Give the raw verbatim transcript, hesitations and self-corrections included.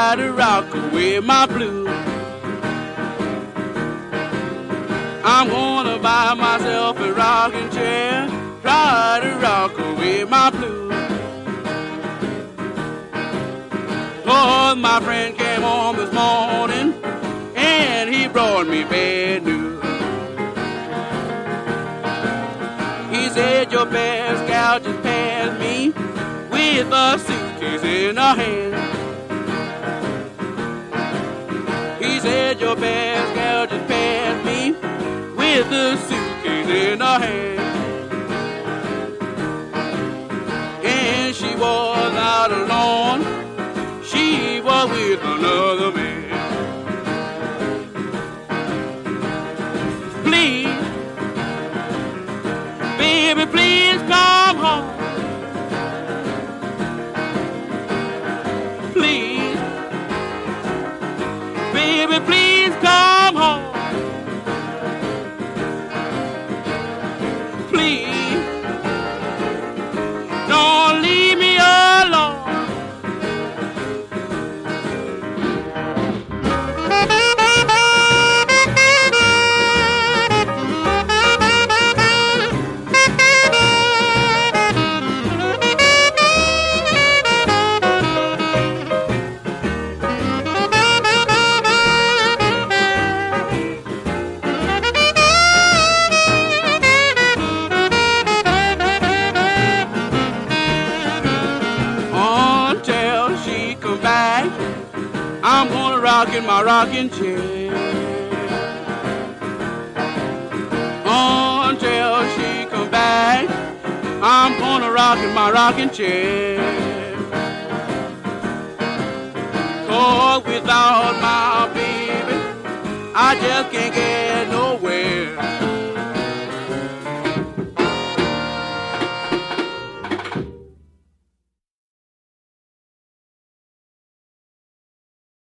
try to rock away my blues. I'm gonna buy myself a rocking chair, try to rock away my blues. Oh, my friend came home this morning and he brought me bad news. He said your best gal just passed me with a suitcase in her hand. He said your best gal just passed me with a suitcase in her hand. And she was out alone, she was with another man. Please, baby, please come home. Please, baby, please come home. Please, don't leave me alone. Until she come back, I'm gonna rock in my rocking chair. Until she come back, I'm gonna rock in my rocking chair. 'Cause without my baby, I just can't get